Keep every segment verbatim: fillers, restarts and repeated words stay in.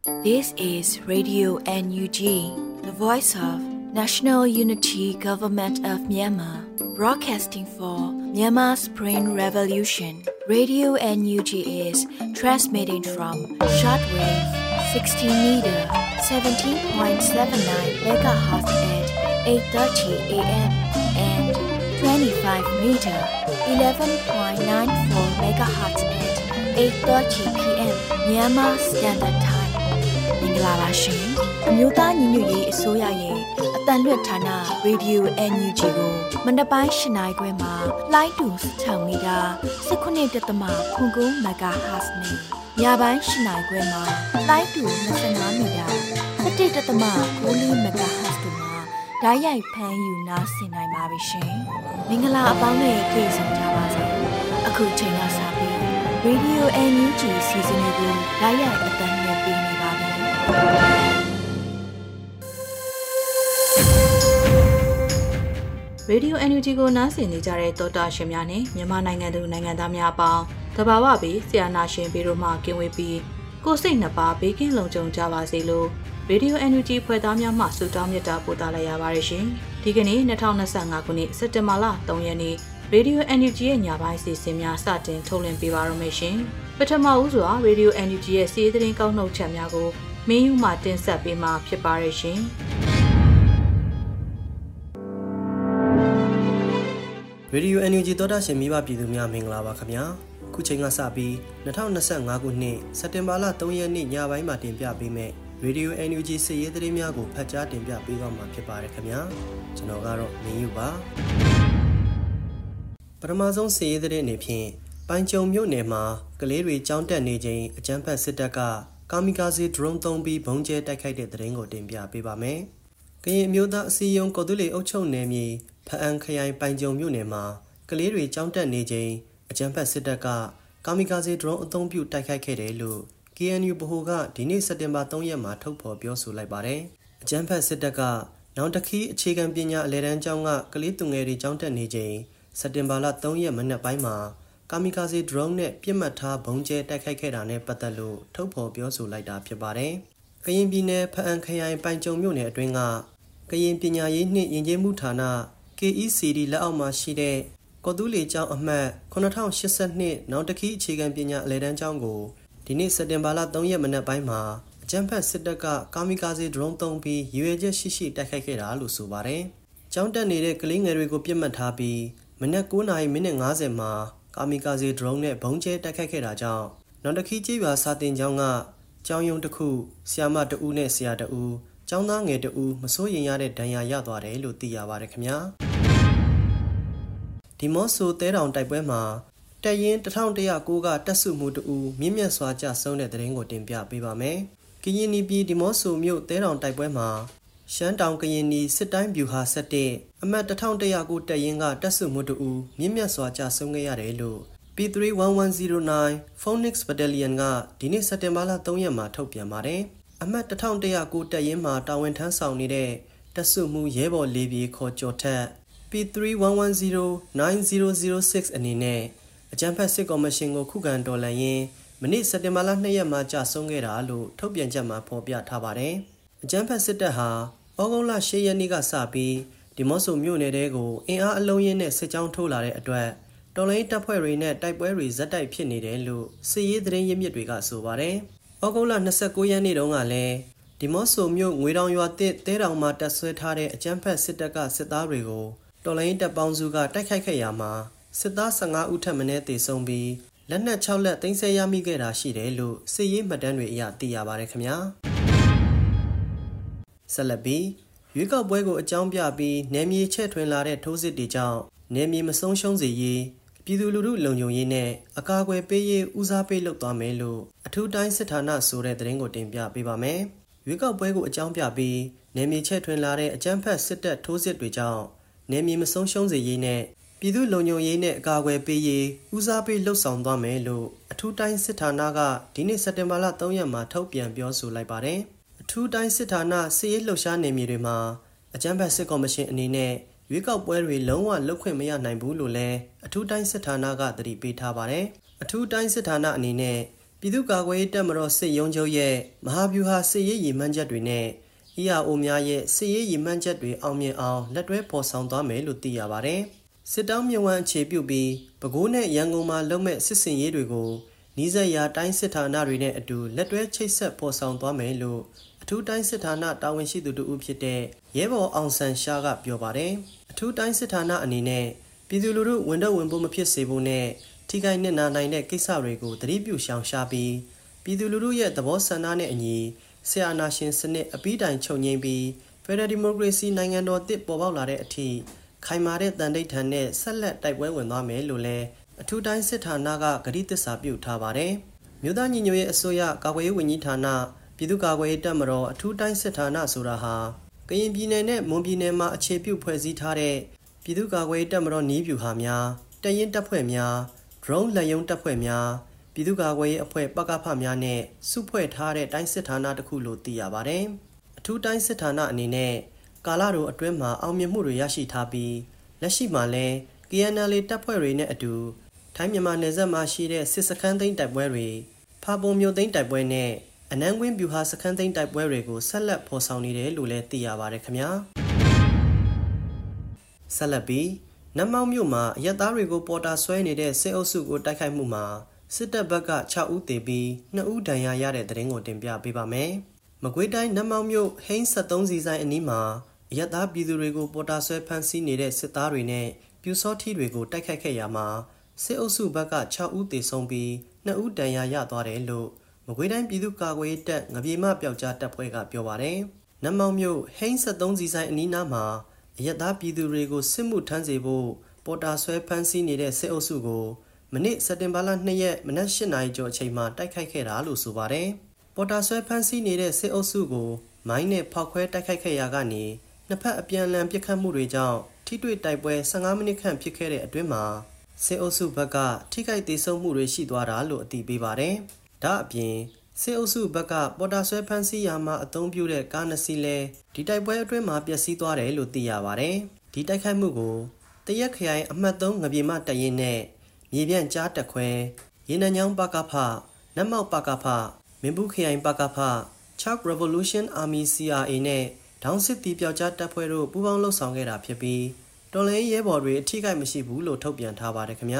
This is Radio N U G, the voice of National Unity Government of Myanmar, broadcasting for Myanmar's Spring Revolution. Radio N U G is transmitting from shortwave sixteen meter, seventeen point seven nine megahertz at eight thirty a m and twenty-five meter, eleven point nine four megahertz at eight thirty p m Myanmar Standard Time. မင်္ဂလာပါရှင်အမျိုးသားညီညွတ်ရေးအစိုးရရဲ့အတန်လွတ်ဌာန Radio N U G ကိုမနက်ပိုင်း၈နာရီခွဲမှာလိုင်းတူ၆မီတာ၁၉.၉ MHz နဲ့ညပိုင်း၈နာရီခွဲမှာလိုင်းတူ၂၅မီတာ၁၁.၉ MHz တို့မှာဓာတ်ရိုက်ဖမ်းယူနားဆင်နိုင်ပါပြီရှင်မင်္ဂလာအပေါင်းနဲ့ကြိတ်ဆုံကြပါစေအခုချိန်ကစပြီး Radio N U G စီစဉ်လေးကိုဓာတ်ရိုက်အတန်နဲ့ပေးနေပါပြီရေဒီယို N U G ကိုနားဆင်နေကြတဲ့သောတာရှင်များနဲ့မြန်မာနိုင်ငံသူနိုင်ငံသားများအပေါင်းတဘာဝပြီးဆရာနာရှင်ပြီးတို့မှကင်းဝေးပြီးကိုယ်စိတ်နှစ်ပါးဘေးကင်းလုံခြုံကြပါစေလို့ရေဒီယို N U G ဖွဲ့သားများမှဆုတောင်းမေတ္တာပို့သလိုက်ရပါတယ်ရှင်ဒီကနေ့၂၀၂၅ခုနှစ်စက်တင်ဘာလ၃ရက်နေ့ရေဒီယို N U G ရဲ့ညပိုင်းစီစဉ်များစတင်ထုတ်လွှင့်ပေးပါရမရှင်ပထမဦးစွာရေဒီယို N U G ရဲ့စီးသတင်းကောက်နှုတ်ချက်များကိုမင်းယူမှတင်ဆက်ပေးမှာဖြစ်ပါရရှင်ရေဒီယို N U G သောတာရှင်မိဘပြည်သူများမင်္ဂလာပါခင်ဗျာခုချိန်ကစပြီး၂၀၂၅ခုနှစ်စက်တင်ဘာလ၃ရက်နေ့ညပိုင်းမှာတင်ပြပေးမယ့်ရေဒီယို N U G စီးရဲသတင်းများကိုဖတ်ကြားတင်ပြပေးသွားမှာဖြစ်ပါတယ်ခင်ဗျာကျွန်တော်ကတော့မင်းယူပါပထမဆုံးစီးရဲသတင်းအနေဖြင့်ပိုင်ကြုံမြို့နယ်မှာကလေးတွေကြောင်းတက်နေချိန်အကြမ်းဖက်စစ်တပ်ကကာမီကာဇီဒရုန်းသုံးပြီးဘုံကျဲတိုက်ခိုက်တဲ့သတင်းကိုတင်ပြပေးပါမယ်။ကရင်အမျိုးသားအစည်းအရုံးကော်တူးလီအုပ်ချုပ်နယ်မြေဖအံခရိုင်ပိုင်ကြုံမြို့နယ်မှာကလေးတွေကြောင်းတက်နေချိန်အကြမ်းဖက်စစ်တပ်ကကာမီကာဇီဒရုန်းအသုံးပြုတိုက်ခိုက်ခဲ့တယ်လို့ K N U ဗဟိုကဒီနေ့စက်တင်ဘာ၃ရက်မှာထုတ်ဖော်ပြောဆိုလိုက်ပါတယ်။အကြမ်းဖက်စစ်တပ်ကနောင်တခီးအခြေခံပညာအလယ်တန်းကျောင်းကကလေးသူငယ်တွေကြောင်းတက်နေချိန်စက်တင်ဘာလ၃ရက်မနက်ပိုင်းမှာကာမီကာဇီဒရုန်းနဲ့ပြစ်မှတ်ထားဘုံကျဲတိုက်ခိုက်ခဲ့တာနဲ့ပတ်သက်လို့ထုတ်ဖော်ပြောဆိုလိုက်တာဖြစ်ပါတယ်။ကရင်ပြည်နယ်ဖအံခရိုင်ပိုင်ကြုံမြို့နယ်အတွင်းကကရင်ပညာရေးနှင့်ယဉ်ကျေးမှုဌာန K E C D လက်အောက်မှာရှိတဲ့ကော်တူးလီကျောင်းအမှတ်ခုနှစ်ထောင်ရှစ်ဆယ်နှစ်နောင်တခီအခြေခံပညာအလယ်တန်းကျောင်းကိုဒီနေ့စက်တင်ဘာလ၃ရက်မနက်ပိုင်းမှာအကြမ်းဖက်စစ်တပ်ကကာမီကာဇီဒရုန်းသုံးပြီးရည်ရွယ်ချက်ရှိရှိတိုက်ခိုက်ခဲ့တာလို့ဆိုပါတယ်။ကျောင်းတက်နေတဲ့ကလေးငယ်တွေကိုပြစ်မှတ်ထားပြီးမနက်၉နာရီမိနစ်၅၀မှာကာမီကာဇီဒရုန်းနဲ့ဘုံကျဲတိုက်ခိုက်ခဲ့တာကြောင့်နောင်တခီကျေးရွာစာတင်ကျောင်းကကျောင်းယုံတစ်ခုဆရာမတဦးနဲ့ဆရာတဦးကျောင်းသားငယ်တဦးမစိုးရိမ်ရတဲ့ဒဏ်ရာရသွားတယ်လို့သိရပါတယ်ခင်ဗျာဒီမော့ဆိုတဲတောင်တိုက်ပွဲမှာတပ်ရင်းတစ်ထောင်တစ်ရာကိုကတပ်စုမှုတဦးမြင့်မြတ်စွာကြဆုံးတဲ့သတင်းကိုတင်ပြပေးပါမယ်ကရင်နီပြည်ဒီမော့ဆိုမြို့တဲတောင်တိုက်ပွဲမှာရှမ်းတောင်ကရင်နီစစ်တိုင်းဗျူဟာ၁၁အမှတ်တစ်ထောင်တစ်ရာကိုတပ်ရင်းကတပ်စုမှုတဦးမြင့်မြတ်စွာကြဆုံးခဲ့ရတယ်လို့ P three one one zero nine Phoenix Battalion ကဒီနေ့စက်တင်ဘာလ၃ရက်မှာထုတ်ပြန်ပါတယ်အမှတ်တစ်ထောင်တစ်ရာကိုတပ်ရင်းမှာတာဝန်ထမ်းဆောင်နေတဲ့တပ်စုမှုရဲဘော်လေးပြေခေါ်ကျော်ထက် P three one one zero nine zero zero six အနေနဲ့အကြမ်းဖက်စစ်ကော်မရှင်ကိုခုခံတော်လှန်ရင်းမနေ့စက်တင်ဘာလ၂ရက်မှာကြာဆုံးခဲ့တာလို့ထုတ်ပြန်ချက်မှာဖော်ပြထားပါတယ်အကြမ်းဖက်စစ်တပ်ဟာဩဂုတ်လ၈ရက်နေ့ကစပြီးဒီမော့ဆိုမြို့နယ်တဲကိုအင်အားအလုံးရင်းနဲ့စစ်ကြောင်းထိုးလာတဲ့အတွက်တော်လိုင်းတပ်ဖွဲ့တွေနဲ့တိုက်ပွဲတွေဇက်တိုက်ဖြစ်နေတယ်လို့စစ်ရေးသတင်းရင်းမြစ်တွေကဆိုပါတယ်။ဩဂုတ်လ၂၉ရက်နေ့တုန်းကလည်းဒီမော့ဆိုမြို့ငွေတောင်ရွာတစ်တဲတောင်မှာတပ်ဆွဲထားတဲ့အကြမ်းဖက်စစ်တပ်ကစစ်သားတွေကိုတော်လိုင်းတပ်ပေါင်းစုကတိုက်ခိုက်ခဲ့ရမှာစစ်သား၁၅ဦးထပ်မံသေဆုံးပြီးလက်နက်၆လက်သိမ်းဆည်းရမိခဲ့တာရှိတယ်လို့စစ်ရေးမှတ်တမ်းတွေအရသိရပါတယ်ခင်ဗျာ။ဆက်လက်ပြီးရွေးကောက်ပွဲကိုအကြောင်းပြပြီးနယ်မြေချဲ့ထွင်လာတဲ့ထိုးစစ်တွေကြောင့်နယ်မြေမဆုံးရှုံးစေရေးပြည်သူလူထုလုံခြုံရေးနဲ့အကာအကွယ်ပေးရေးဦးစားပေးလုပ်သွားမယ်လို့အထူးတိုင်းစစ်ဌာနဆိုတဲ့သတင်းကိုတင်ပြပေးပါမယ်။ရွေးကောက်ပွဲကိုအကြောင်းပြပြီးနယ်မြေချဲ့ထွင်လာတဲ့အကြမ်းဖက်စစ်တပ်ထိုးစစ်တွေကြောင့်နယ်မြေမဆုံးရှုံးစေရေးနဲ့ပြည်သူလုံခြုံရေးနဲ့အကာအကွယ်ပေးရေးဦးစားပေးလှုပ်ဆောင်သွားမယ်လို့အထူးတိုင်းစစ်ဌာနကဒီနေ့စက်တင်ဘာလ၃ရက်မှာထုတ်ပြန်ပြောဆိုလိုက်ပါတယ်။အထူးတိုင်းစစ်ဌာနစစ်ရေးလှုပ်ရှားနယ်မြေတွေမှာအကြမ်းဖက်စစ်ကော်မရှင်အနေနဲ့ရွေးကောက်ပွဲတွေလုံးဝလုပ်ခွင့်မရနိုင်ဘူးလို့လည်းအထူးတိုင်းစစ်ဌာနကသတိပေးထားပါတယ်။အထူးတိုင်းစစ်ဌာနအနေနဲ့ပြည်သူ့ကာကွယ်ရေးတပ်မတော်စစ်ရုံးချုပ်ရဲ့မဟာဗျူဟာစစ်ရေးရည်မှန်းချက်တွေနဲ့ E R O များရဲ့စစ်ရေးရည်မှန်းချက်တွေအောင်မြင်အောင်လက်တွဲဖော်ဆောင်သွားမယ်လို့သိရပါတယ်။စစ်တောင်းမြဝန်းအခြေပြုပြီးပဲခူးနဲ့ရန်ကုန်မှာလုပ်မဲ့စစ်စင်ရေးတွေကိုနီးစပ်ရာတိုင်းစစ်ဌာနတွေနဲ့အတူလက်တွဲချိတ်ဆက်ဖော်ဆောင်သွားမယ်လို့အထူးတိုင်းစစ်ဌာနတာဝန်ရှိသူတို့ဖြစ်တဲ့ရဲဘော်အောင်ဆန်းရှားကပြောပါတယ်။အထူးတိုင်းစစ်ဌာနအနေနဲ့ပြည်သူလူထုဝန်တော့ဝန်ပိုးမဖြစ်စေဖို့နဲ့ထိခိုက်နစ်နာနိုင်တဲ့ကိစ္စတွေကိုသတိပြုရှောင်ရှားပြီးပြည်သူလူထုရဲ့သဘောဆန္ဒနဲ့အညီဆရာနာရှင်စနစ်အပြီးတိုင်ချုပ်ငြိမ်းပြီးဖက်ဒရယ်ဒီမိုကရေစီနိုင်ငံတော်တစ်ပေါ်ပေါက်လာတဲ့အထိခိုင်မာတဲ့တန်တိတ်ထန်နဲ့ဆက်လက်တိုက်ပွဲဝင်သွားမယ်လို့လည်းအထူးတိုင်းစစ်ဌာနကဂရုသစ္စာပြုထားပါတယ်။မြို့သားညီညွတ်ရေးအစိုးရကာကွယ်ရေးဝန်ကြီးဌာနပြည်သူ့ကာကွယ်ရေးတပ်မတော်အထူးတိုင်းစစ်ဌာနဆိုတာဟာကရင်ပြည်နယ်နဲ့မွန်ပြည်နယ်မှာအခြေပြုဖွဲ့စည်းထားတဲ့ပြည်သူ့ကာကွယ်ရေးတပ်မတော်နီးဗျူဟာများတပ်ရင်းတပ်ဖွဲ့များ drone လက်ရုံးတပ်ဖွဲ့များပြည်သူ့ကာကွယ်ရေးအဖွဲ့ပကဖများနဲ့စုဖွဲ့ထားတဲ့တိုင်းစစ်ဌာနတစ်ခုလို့သိရပါတယ်။အထူးတိုင်းစစ်ဌာနအနေနဲ့ကာလတိုအတွင်းမှာအောင်မြင်မှုတွေရရှိထားပြီးလက်ရှိမှာလည်း K N L A တပ်ဖွဲ့တွေနဲ့အတူထိုင်းမြန်မာနယ်စပ်မှာရှိတဲ့စစ်စခန်းသိမ်းတိုက်ပွဲတွေဖာပုံမြို့သိမ်းတိုက်ပွဲနဲ့အနန်းကွင်းဗျူဟာစခန်းသိမ်းတိုက်ပွဲတွေကိုဆက်လက်ဖော်ဆောင်နေတယ်လို့လည်းသိရပါတယ်ခင်ဗျာဆက်လက်ပြီးနတ်မောက်မြို့မှာအရက်သားတွေကိုပေါ်တာဆွဲနေတဲ့စစ်အုပ်စုကိုတိုက်ခိုက်မှုမှာစစ်တပ်ဘက်က၆ဦးသေပြီး၂ဦးဒဏ်ရာရတဲ့တဲ့တင်ကိုတင်ပြပေးပါမယ်။မကွေးတိုင်းနတ်မောက်မြို့ဟိန်းဆက်သုံးစီဆိုင်အနီးမှာအရက်သားပြည်သူတွေကိုပေါ်တာဆွဲဖမ်းဆီးနေတဲ့စစ်သားတွေနဲ့ပြူစောထီတွေကိုတိုက်ခိုက်ခဲ့ရမှာစစ်အုပ်စုဘက်က၆ဦးသေဆုံးပြီး၂ဦးဒဏ်ရာရသွားတယ်လို့မကွေးတိုင်းပြည်သူ့ကာကွယ်ရေးတပ်ငပြေမပျောက်ကြားတပ်ဖွဲ့ကပြောပါတယ်။နတ်မောက်မြို့ဟိန်းဆက်သုံးစီဆိုင်အနီးနားမှာအရက်သားပြည်သူတွေကိုစစ်မှုထမ်းစေဖို့ပေါ်တာဆွဲဖမ်းဆီးနေတဲ့စစ်အုပ်စုကိုမနေ့စက်တင်ဘာလ၂ရက်မနက်၈နာရီကျော်အချိန်မှာတိုက်ခိုက်ခဲ့တာလို့ဆိုပါတယ်။ပေါ်တာဆွဲဖမ်းဆီးနေတဲ့စစ်အုပ်စုကိုမိုင်းနဲ့ဖောက်ခွဲတိုက်ခိုက်ခဲ့ရာကနေနှစ်ဖက်အပြန်အလှန်ပစ်ခတ်မှုတွေကြောင့်ထိတွေ့တိုက်ပွဲ၁၅မိနစ်ခန့်ဖြစ်ခဲ့တဲ့အတွင်းမှာစစ်အုပ်စုဘက်ကထိခိုက်ဒေဆုံးမှုတွေရှိသွားတာလို့အသိပေးပါတယ်။ဒါအပြင်စစ်အုပ်စုဘက်ကပေါ်တာဆွဲဖမ်းဆီးရာမှာအသုံးပြုတဲ့ကားနှစ်စီးလဲဒီတိုက်ပွဲအတွင်းမှာပျက်စီးသွားတယ်လို့သိရပါတယ်။ဒီတိုက်ခိုက်မှုကိုတရက်ခရိုင်အမှတ်၃ငပြေမတပ်ရင်းနဲ့မြေပြန့်ကြားတက်ခွဲရေနံချောင်းပကဖနတ်မောက်ပကဖမင်းဘူးခရိုင်ပကဖ Chalk Revolution Army C R A နဲ့ဒေါင်းစစ်တီပျောက်ကြားတပ်ဖွဲ့တို့ပူးပေါင်းလှုပ်ဆောင်ခဲ့တာဖြစ်ပြီးတော်လှန်ရေးရဲဘော်တွေအထိကိမရှိဘူးလို့ထုတ်ပြန်ထားပါတယ်ခင်ဗျာ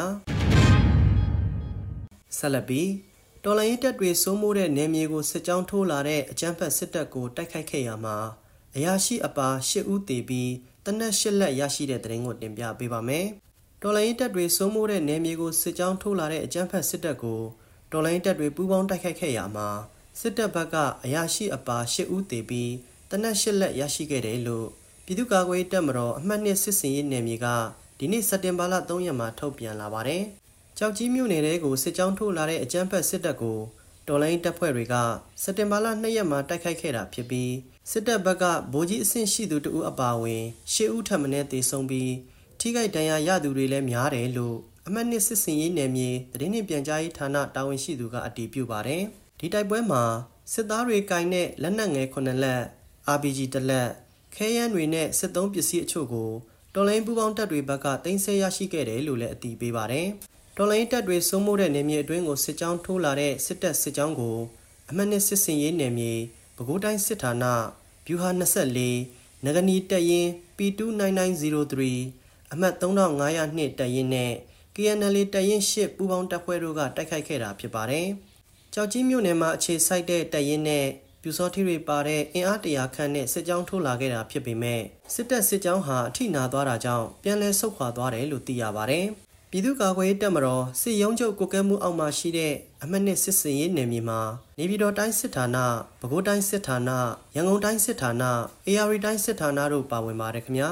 ဆက်လက်ပြီးတော်လှန်ရေးတပ်တွေစိုးမိုးတဲ့နယ်မြေကိုစစ်ကြောင်းထိုးလာတဲ့အကြမ်းဖက်စစ်တပ်ကိုတိုက်ခိုက်ခဲ့ရမှာအရာရှိအပါ၈ဦးသေပြီးတနက်၈လက်ရရှိတဲ့တဲ့ရင်ကိုတင်ပြပေးပါမယ်။တော်လိုင်းတပ်တွေစိုးမိုးတဲ့နယ်မြေကိုစစ်ကြောင်းထိုးလာတဲ့အကြမ်းဖက်စစ်တပ်ကိုတော်လိုင်းတပ်တွေပူးပေါင်းတိုက်ခိုက်ခဲ့ရမှာစစ်တပ်ဘက်ကအရာရှိအပါ၈ဦးသေပြီးတနက်၈လက်ရရှိခဲ့တယ်လို့ပြည်သူ့ကာကွယ်ရေးတပ်မတော်အမှတ်၂စစ်စင်ရေးနယ်မြေကဒီနေ့စက်တင်ဘာလ၃ရက်မှာထုတ်ပြန်လာပါတယ်။ကြောက်ကြီးမြို့နယ်တဲကိုစစ်ကြောင်းထိုးလာတဲ့အကြမ်းဖက်စစ်တပ်ကိုတော်လိုင်းတပ်ဖွဲ့တွေကစက်တင်ဘာလ၂ရက်မှာတိုက်ခိုက်ခဲ့တာဖြစ်ပြီးစစ်တပ်ဘက်ကဗိုလ်ကြီးအဆင့်ရှိသူတဦးအပါအဝင်၈ဦးထပ်မံသေဆုံးပြီးထိခိုက်ဒဏ်ရာရသူတွေလည်းများတယ်လို့အမှတ်၂စစ်စင်ရေးနယ်မြေသတင်းနှင့်ပြန်ကြားရေးဌာနတာဝန်ရှိသူကအတည်ပြုပါတယ်။ဒီတိုက်ပွဲမှာစစ်သားတွေကင်တဲ့လက်နက်ငယ်ခုနှစ်လက် R P G တစ်လက်ခဲယမ်းတွေနဲ့စစ်သုံးပစ္စည်းအချို့ကိုတော်လိုင်းပူးပေါင်းတပ်တွေဘက်ကတင်ဆက်ရရှိခဲ့တယ်လို့လည်းအတည်ပြုပါတယ်။တော်လိုင်းတပ်တွေစိုးမိုးတဲ့နယ်မြေအတွင်းကိုစစ်ကြောင်းထိုးလာတဲ့စစ်တပ်စစ်ကြောင်းကိုအမှတ်၂စစ်စင်ရေးနယ်မြေပဲခူးတိုင်းစစ်ဌာနဗျူဟာ၂၄နဂနီတပ်ရင်း P ၂၉၉၃အမှတ်၃၅၀၂တပ်ရင်းနဲ့ K N L A တပ်ရင်း၈ပူးပေါင်းတပ်ဖွဲ့တို့ကတိုက်ခိုက်ခဲ့တာဖြစ်ပါတယ်။ကြောက်ကြီးမြို့နယ်မှာအခြေစိုက်တဲ့တပ်ရင်းနဲ့ပြူစောထီတွေပါတဲ့အင်အားတရာခန့်နဲ့စစ်ကြောင်းထိုးလာခဲ့တာဖြစ်ပေမဲ့စစ်တပ်စစ်ကြောင်းဟာအထိနာသွားတာကြောင့်ပြန်လည်ဆုတ်ခွာသွားတယ်လို့သိရပါတယ်။ပြည်သူ့ကာကွယ်ရေးတပ်မတော်စစ်ရုံးချုပ်ကွပ်ကဲမှုအောက်မှာရှိတဲ့အမှတ်၂စစ်စင်ရေးနယ်မြေမှာနေပြည်တော်တိုင်းစစ်ဌာန၊ပဲခူးတိုင်းစစ်ဌာန၊ရန်ကုန်တိုင်းစစ်ဌာန၊အေရဝတီတိုင်းစစ်ဌာနတို့ပါဝင်ပါတယ်ခင်ဗျာ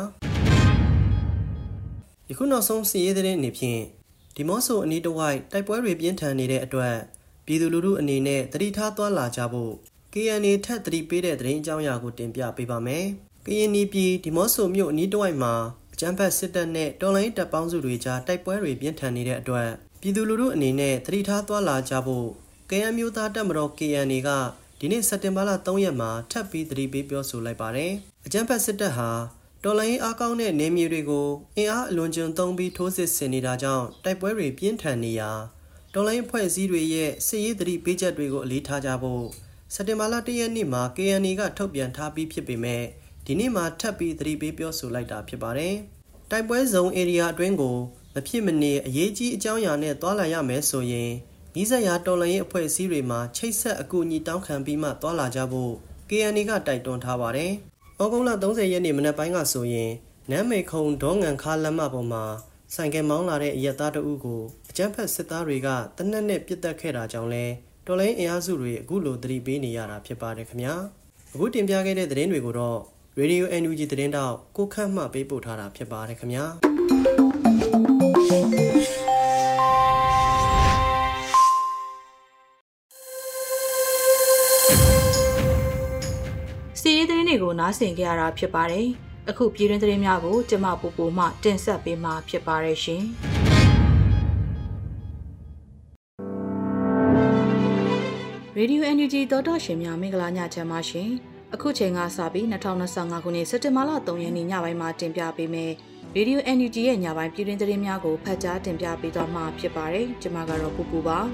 ။ယခုနောက်ဆုံးစစ်ရေးသတင်းအနေဖြင့်ဒီမော့ဆိုအနီးတစ်ဝိုက်တိုက်ပွဲတွေပြင်းထန်နေတဲ့အတွက်ပြည်သူလူထုအနေနဲ့တတိထားသွားလာကြဖို့K N A ထက်သတိပေးတဲ့သတင်းအကြောင်းအရာကိုတင်ပြပေးပါမယ်။ K N A ပြည်ဒီမော့ဆိုမြို့အနီးတစ်ဝိုက်မှာအကြမ်းဖက်စစ်တပ်နဲ့တော်လှန်ရေးတပ်ပေါင်းစုတွေကြားတိုက်ပွဲတွေပြင်းထန်နေတဲ့အတွက်ပြည်သူလူထုအနေနဲ့သတိထားသွားလာကြဖို့ကယန်းမျိုးသားတပ်မတော် K N A ကဒီနေ့စက်တင်ဘာလ၃ရက်မှာထပ်ပြီးသတိပေးပြောဆိုလိုက်ပါတယ်။အကြမ်းဖက်စစ်တပ်ဟာတော်လှန်ရေးအားကောင်းတဲ့နေမြေတွေကိုအင်အားအလွန်ကျွံသုံးပြီးထိုးစစ်ဆင်နေတာကြောင့်တိုက်ပွဲတွေပြင်းထန်နေရာတော်လိုင်းဖွဲ့စည်းတွေရဲ့စစ်ရေးသတိပေးချက်တွေကိုအလေးထားကြဖို့စက်တင်ဘာလတရက်နေ့မှာ K N A ကထုတ်ပြန်ထားပြီးဖြစ်ပေမဲ့ဒီနေ့မှာထပ်ပြီးသတိပေးပြောဆိုလိုက်တာဖြစ်ပါတယ်။တိုက်ပွဲဇုံ area အတွင်းကိုမဖြစ်မနေအရေးကြီးအကြောင်းအရာနဲ့တွာလာရမယ်ဆိုရင်ဤဆက်ရာတော်လိုင်းအဖွဲ့အစည်းတွေမှာချိတ်ဆက်အကူအညီတောင်းခံပြီးမှတွာလာကြဖို့ K N A ကတိုက်တွန်းထားပါတယ်။ဩဂုတ်လ၃၀ရက်နေ့မနက်ပိုင်းကဆိုရင်နမ်းမေခုံဒေါငံခါလမ်းမပေါ်မှာဆိုင်ကယ်မောင်းလာတဲ့အရက်သားတအုပ်ကိုအကြမ်းဖက်စစ်သားတွေကတနက်နဲ့ပစ်တက်ခဲ့တာကြောင့်လဲတော်လိုင်းအင်အားစုတွေအခုလိုသတိပေးနေရတာဖြစ်ပါတယ်ခင်ဗျာအခုတင်ပြခဲ့တဲ့သတင်းတွေကိုတော့ Radio အန် ယူ ဂျီ သတင်းတောက်ကိုခန့်မှပေးပို့ထားတာဖြစ်ပါတယ်ခင်ဗျာစီးရီးသတင်းတွေကိုနားဆင်ကြရတာဖြစ်ပါတယ်အခုပြည်တွင်းသတင်းများကိုကျမပူပူမှတင်ဆက်ပေးမှာဖြစ်ပါတယ်ရှင်။ Radio အန် ယူ ဂျီ သောတာရှင်များမင်္ဂလာညချမ်းပါရှင်။အခုချိန်ကစပြီး၂၀၂၅ခုနှစ်စက်တင်ဘာလ၃ရက်နေ့ညပိုင်းမှာတင်ပြပေးမယ်။ Radio အန် ယူ ဂျီ ရဲ့ညပိုင်းပြည်တွင်းသတင်းများကိုဖတ်ကြားတင်ပြပေးသွားမှာဖြစ်ပါတယ်။ကျမကတော့ပူပူပါ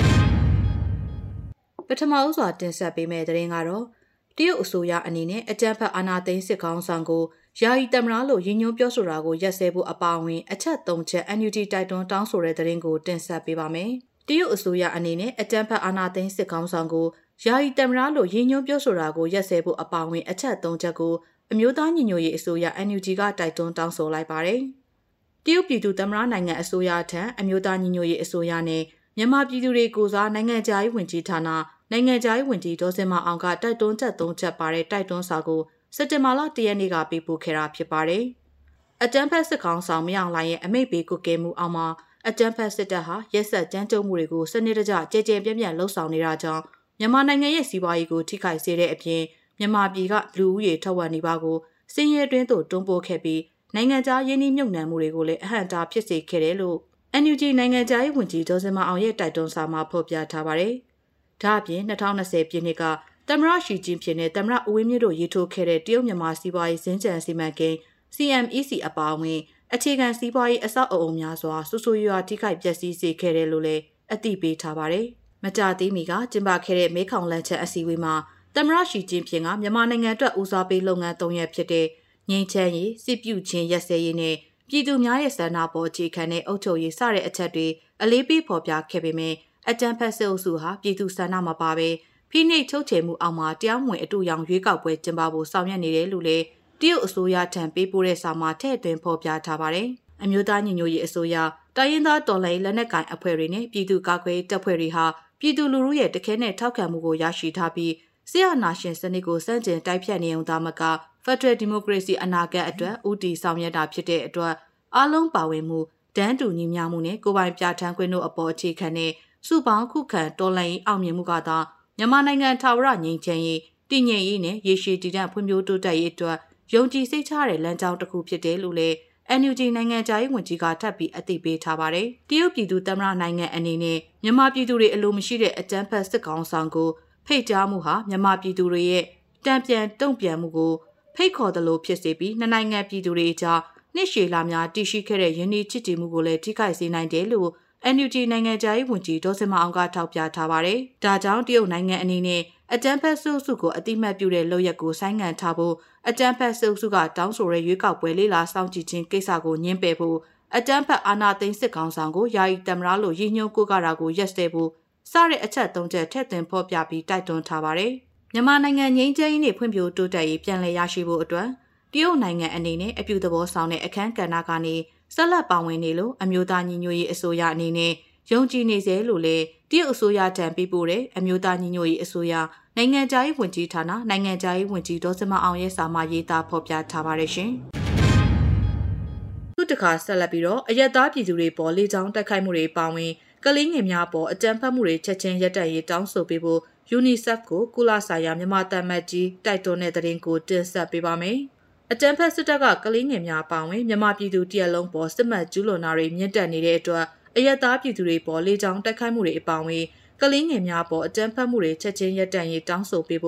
။ပထမဦးစွာတင်ဆက်ပေးမယ့်သတင်းကတော့တရုတ်အစိုးရအနေနဲ့အကြမ်းဖက်အာဏာသိမ်းစစ်ကောင်ဆောင်ကိုယာယီသမ္မတလို့ရည်ညွှန်းပြောဆိုတာကိုရက်စဲဖို့အပါအဝင်အချက်၃ချက် အန် ယူ ဂျီ တိုက်တွန်းတောင်းဆိုတဲ့သတင်းကိုတင်ဆက်ပေးပါမယ်။တရုတ်အစိုးရအနေနဲ့အကြမ်းဖက်အာဏာသိမ်းစစ်ကောင်ဆောင်ကိုယာယီသမ္မတလို့ရည်ညွှန်းပြောဆိုတာကိုရက်စဲဖို့အပါအဝင်အချက်၃ချက်ကိုအမျိုးသားညီညွတ်ရေးအစိုးရ အန် ယူ ဂျီ ကတိုက်တွန်းတောင်းဆိုလိုက်ပါတယ်။တရုတ်ပြည်သူ့သမ္မတနိုင်ငံအစိုးရထံအမျိုးသားညီညွတ်ရေးအစိုးရနဲ့မြန်မာပြည်သူတွေကိုစားနိုင်ငံခြားရေးဝန်ကြီးဌာနနိုင်ငံခြားရေးဝန်ကြီးဒေါ်စင်မအောင်ကတိုက်တွန်းချက်၃ချက်ပါတဲ့တိုက်တွန်းစာကိုစက်တင်ဘာလ၁ရက်နေ့ကပေးပို့ခဲ့တာဖြစ်ပါတယ်။အကြမ်းဖက်စစ်ကောင်ဆောင်မအောင်လိုင်းရဲ့အမိန့်ပေးကွက်ကဲမှုအောက်မှာအကြမ်းဖက်စစ်တပ်ဟာရက်စက်ကြမ်းကြုတ်မှုတွေကိုစနစ်တကျကြဲကြဲပြန့်ပြန့်လှုပ်ဆောင်နေတာကြောင့်မြန်မာနိုင်ငံရဲ့စီးပွားရေးကိုထိခိုက်စေတဲ့အပြင်မြန်မာပြည်ကလူဦးရေထက်ဝက်နေပါကိုစင်းရဲတွင်းသို့တွန်းပို့ခဲ့ပြီးနိုင်ငံခြားရင်းနှီးမြှုပ်နှံမှုတွေကိုလည်းအဟန့်အတားဖြစ်စေခဲ့တယ်လို့ အန် ယူ ဂျီ နိုင်ငံခြားရေးဝန်ကြီးဒေါ်စင်မအောင်ရဲ့တိုက်တွန်းစာမှာဖော်ပြထားပါတယ်။ဒါ့အပြင်၂၀၂၀ပြည့်နှစ်ကသမ္မတရှီကျင်းဖျင်နဲ့သမ္မတဦးဝင်းမြင့်တို့ရေးထိုးခဲ့တဲ့တရုတ်မြန်မာစီးပွားရေးစင်ကြံစီမံကိန်း စီ အမ် အီ စီ အပါအဝင်အခြေခံစီးပွားရေးအဆောက်အအုံများစွာဆူဆူရွာထိခိုက်ပျက်စီးစေခဲ့တယ်လို့လည်းအသိပေးထားပါတယ်။မကြာသေးမီကကျင်းပခဲ့တဲ့မဲခေါင်လန်ချက်အစည်းအဝေးမှာသမ္မတရှီကျင်းဖျင်ကမြန်မာနိုင်ငံအတွက်ဦးစားပေးလုပ်ငန်း၃ရပ်ဖြစ်တဲ့ငြိမ်းချမ်းရေးစစ်ပြုချင်းရက်စဲရေးနဲ့ပြည်သူများရဲ့ဆန္ဒပေါ်အခြေခံတဲ့အုပ်ချုပ်ရေးစတဲ့အချက်တွေအလေးပေးဖော်ပြခဲ့ပေမဲ့အကြမ်းဖက်စစ်အုပ်စုဟာပြည်သူဆန္ဒမပါဘဲဖိနှိပ်ချုပ်ချယ်မှုအောက်မှာတရားမဝင်အတူရောင်ရွေးကောက်ပွဲကျင်းပဖို့ဆောင်ရွက်နေတယ်လို့လည်းတရုတ်အစိုးရထံပေးပို့တဲ့စာမှာထည့်သွင်းဖော်ပြထားပါတယ်။အမျိုးသားညီညွတ်ရေးအစိုးရတိုင်းရင်းသားတော်လှန်ရေးလက်နက်ကိုင်အဖွဲ့တွေနဲ့ပြည်သူ့ကာကွယ်ရေးတပ်ဖွဲ့တွေဟာပြည်သူလူထုရဲ့တခဲနဲ့ထောက်ခံမှုကိုရရှိထားပြီးဆရာနာရှင်စနစ်ကိုစန့်ကျင်တိုက်ဖြတ်နေုံသာမကဖက်ဒရယ်ဒီမိုကရေစီအနာဂတ်အတွက်ဦးတည်ဆောင်ရွက်တာဖြစ်တဲ့အတွက်အားလုံးပါဝင်မှုတန်းတူညီမျှမှုနဲ့ကိုယ်ပိုင်ပြဋ္ဌာန်းခွင့်တို့အပေါ်အခြေခံတဲ့စုပေါင်းခုခံတော်လှန်ရေးအောင်မြင်မှုကသာမြန်မာနိုင်ငံထာဝရငြိမ်းချမ်းရေးတည်ငြိမ်ရေးနဲ့ရေရှည်တည်တံ့ဖွံ့ဖြိုးတိုးတက်ရေးအတွက်ယုံကြည်စိတ်ချတဲ့လမ်းကြောင်းတစ်ခုဖြစ်တယ်လို့လည်း အန် ယူ ဂျီ နိုင်ငံခြားရေးဝန်ကြီးကထပ်ပြီးအသိပေးထားပါတယ်။တရုတ်ပြည်သူ့သမ္မတနိုင်ငံအနေနဲ့မြန်မာပြည်သူတွေအလိုမရှိတဲ့အကြမ်းဖက်စစ်ကောင်ဆောင်ကိုဖိတ်ကြားမှုဟာမြန်မာပြည်သူတွေရဲ့တံပြန်တုံ့ပြန်မှုကိုဖိတ်ခေါ်သလိုဖြစ်စေပြီးနှစ်နိုင်ငံပြည်သူတွေအကြားနှစ်ရှည်လများတည်ရှိခဲ့တဲ့ယင်းနှီးချစ်ကြည်မှုကိုလည်းထိခိုက်စေနိုင်တယ်လို့ အန် ယူ ဂျီ နိုင်ငံခြားရေးဝန်ကြီးဒေါ်စင်မအောင်ကထောက်ပြထားပါတယ်။ဒါကြောင့်တရုတ်နိုင်ငံအနေနဲ့အကြမ်းဖက်စုစုကိုအတိမတ်ပြုတဲ့လုပ်ရက်ကိုဆိုင်းငံ့ထားဖို့အကြမ်းဖက်စုစုကတောင်းဆိုတဲ့ရွေးကောက်ပွဲလေးလာစောင့်ကြည့်ခြင်းကိစ္စကိုညှင်းပယ်ဖို့အကြမ်းဖက်အာဏာသိမ်းစစ်ကောင်ဆောင်ကိုယာယီသမ္မတလို့ရည်ညွှန်းကိုးကားတာကိုရက်စဲဖို့စတဲ့အချက်၃ချက်ထည့်သွင်းဖော်ပြပြီးတိုက်တွန်းထားပါတယ်။မြန်မာနိုင်ငံငြိမ်းချမ်းရေးနဲ့ဖွံ့ဖြိုးတိုးတက်ရေးပြန်လည်ရရှိဖို့အတွက်တရုတ်နိုင်ငံအနေနဲ့အပြုသဘောဆောင်တဲ့အခမ်းကဏ္ဍကနေဆက်လက်ပါဝင်နေလို့အမျိုးသားညီညွတ်ရေးအစိုးရအနေနဲ့ယုံကြည်နေစေလို့လေတရုတ်အစိုးရထံပေးပို့တဲ့အမျိုးသားညီညွတ်ရေးအစိုးရနိုင်ငံခြားရေးဝန်ကြီးဌာနနိုင်ငံခြားရေးဝန်ကြီးဒေါ်စမအောင်ရဲ့စာမှာရေးသားဖော်ပြထားပါတယ်ရှင်။ခုတခါဆက်လက်ပြီးတော့အရက်သားပြည်သူတွေပေါ်လေကြောင်းတိုက်ခိုက်မှုတွေပါဝင်ကလေးငယ်များပေါ်အကြမ်းဖက်မှုတွေချက်ချင်းရပ်တန့်ရေးတောင်းဆိုပေးဖို့ ယူနီဆက်ဖ် ကိုကုလဆိုင်ရာမြန်မာတမန်ကြီးတိုက်တွန်းတဲ့သတင်းကိုတင်ဆက်ပေးပါမယ်။အကြမ်းဖက်စစ်တပ်ကကလေးငယ်များပါဝင်မြန်မာပြည်သူတရက်လုံးပေါ်စစ်မှတ်ကျူးလွန်တာတွေမြင့်တက်နေတဲ့အတွက်အရက်သားပြည်သူတွေပေါ်လေကြောင်းတိုက်ခိုက်မှုတွေအပါအဝင်ကလေးငယ်များပေါ်အကြမ်းဖက်မှုတွေချက်ချင်းရပ်တန့်ရေးတောင်းဆိုပေးဖို့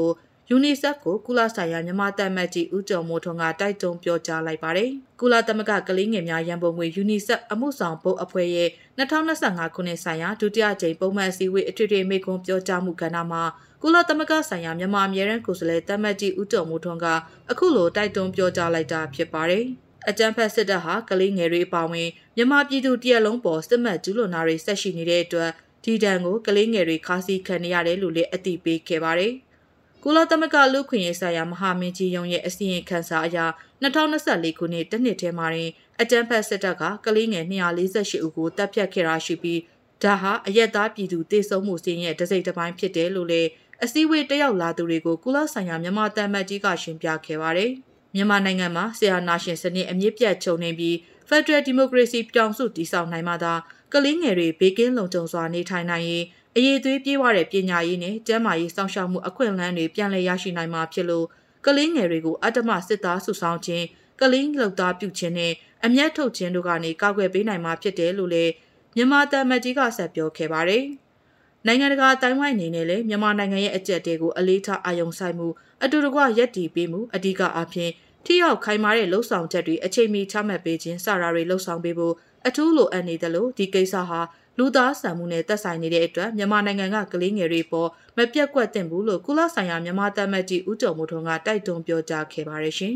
ယူနီဆက်ကိုကုလဆိုင်ရာမြန်မာတပ်မတ်ကြီးဦးကျော်မိုးထွန်းကတိုက်တွန်းပြောကြားလိုက်ပါတယ်။ကုလသမဂ္ဂကလေးငယ်များရန်ပုံငွေယူနီဆက်အမှုဆောင်ဘုတ်အဖွဲ့ရဲ့၂၀၂၅ခုနှစ်ဆိုင်ရာဒုတိယကြိမ်ပုံမှန်အစည်းအဝေးအထွေထွေမိန့်ခွန်းပြောကြားမှုကဏ္ဍမှာကုလသမဂ္ဂဆိုင်ရာမြန်မာအမြဲတမ်းကိုယ်စားလှယ်တပ်မတ်ကြီးဦးကျော်မိုးထွန်းကအခုလိုတိုက်တွန်းပြောကြားလိုက်တာဖြစ်ပါတယ်။အကြမ်းဖက်စစ်တပ်ဟာကလေးငယ်တွေအပါအဝင်မြန်မာပြည်သူတရက်လုံးပေါ်စစ်မှတ်ကျူးလွန်တာတွေဆက်ရှိနေတဲ့အတွက်ဒီတန်ကိုကလေးငယ်တွေခါးစည်းခံနေရတယ်လို့လည်းအသိပေးခဲ့ပါတယ်။ကုလသမဂ္ဂလူ့ခွင့်ရေးဆိုင်ရာမဟာမင်းကြီးရုံးရဲ့အစီရင်ခံစာအရ၂၀၂၄ခုနှစ်တစ်နှစ်ထဲမှာတင်အကြမ်းဖက်စစ်တပ်ကကလေးငယ်၂၄၈ဦးကိုတပ်ဖြတ်ခဲ့တာရှိပြီးဒါဟာအရက်သားပြည်သူတေဆုံးမှုစီးရဲ့တစိမ့်တစ်ပိုင်းဖြစ်တယ်လို့လည်းအစည်းအဝေးတက်ရောက်လာသူတွေကိုကုလဆိုင်ရာမြန်မာတပ်မတ်ကြီးကရှင်းပြခဲ့ပါတယ်။မြန်မာနိုင်ငံမှာဆီယာနာရှင်စနစ်အမြင့်ပြတ်ချုပ်နေပြီး Federal Democracy ပြောင်းစုတည်ဆောက်နိုင်မှသာကလေးငယ်တွေဘေးကင်းလုံခြုံစွာနေထိုင်နိုင်ရေးအရေးသွေးပြေးဝတဲ့ပညာရေးနဲ့ကျန်းမာရေးစောင့်ရှောက်မှုအခွင့်အလမ်းတွေပြန်လည်ရရှိနိုင်မှာဖြစ်လို့ကလေးငယ်တွေကိုအတ္တမစစ်သားစုဆောင်ခြင်းကလေးလုံသားပြုခြင်းနဲ့အမျက်ထုတ်ခြင်းတို့ကနေကာကွယ်ပေးနိုင်မှာဖြစ်တယ်လို့လည်းမြန်မာတပ်မတ်ကြီးကဆက်ပြောခဲ့ပါတယ်။နိုင်ငံတကာအတိုင်းဝိုင်းအနေနဲ့လည်းမြန်မာနိုင်ငံရဲ့အကြက်တွေကိုအလေးထားအာရုံစိုက်မှုအတူတကွရက်တည်ပေးမှုအဓိကအဖြစ်ထိရောက်ခိုင်မာတဲ့လှုပ်ဆောင်ချက်တွေအချိန်မီချမှတ်ပေးခြင်းစတာတွေလှုပ်ဆောင်ပေးဖို့အထူးလိုအပ်နေတယ်လို့ဒီကိစ္စဟာလူသားဆန်မှုနဲ့သက်ဆိုင်နေတဲ့အတွက်မြန်မာနိုင်ငံကကလေးငယ်တွေပေါ်မပြတ်ကွက်တင်ဘူးလို့ကုလဆိုင်ရာမြန်မာတပ်မတ်ကြီးဦးကျော်မိုးထွန်းကတိုက်တွန်းပြောကြားခဲ့ပါတယ်ရှင်